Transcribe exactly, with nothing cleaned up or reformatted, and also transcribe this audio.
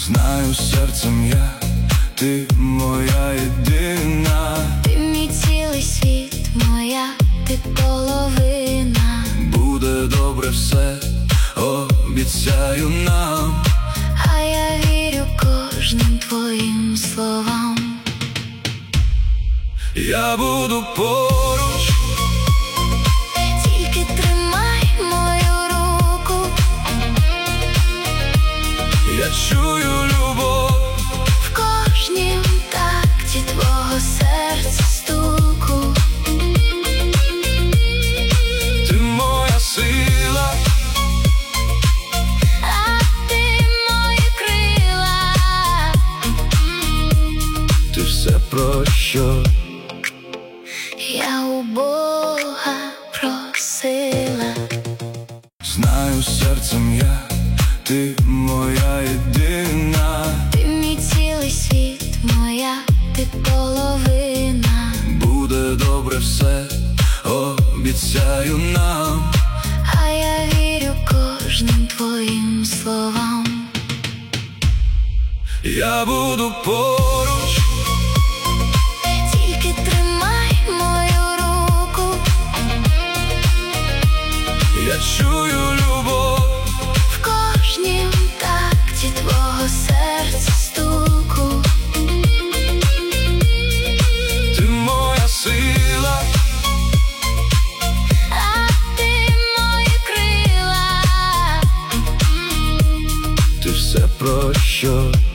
Знаю серцем я, ти моя єдина. Ти мій цілий світ, моя ти половина. Буде добре все, обіцяю нам. А я вірю кожним твоїм словам. Я буду поруч, тільки тримай мою руку. я чую любов в кожнім такті твого серця стуку. Ти моя сила, а ти мої крила. ти все про що я у Бога просила. Знаю серцем я, ти моя єдина. Ти мій цілий світ, моя ти половина. Буде добре все, обіцяю нам. А я вірю кожним твоїм словам. Я буду поруч, тільки тримай мою руку. я чую любов в кожнім такті твого серця стуку. ти моя сила, а ти мої крила. ти все про що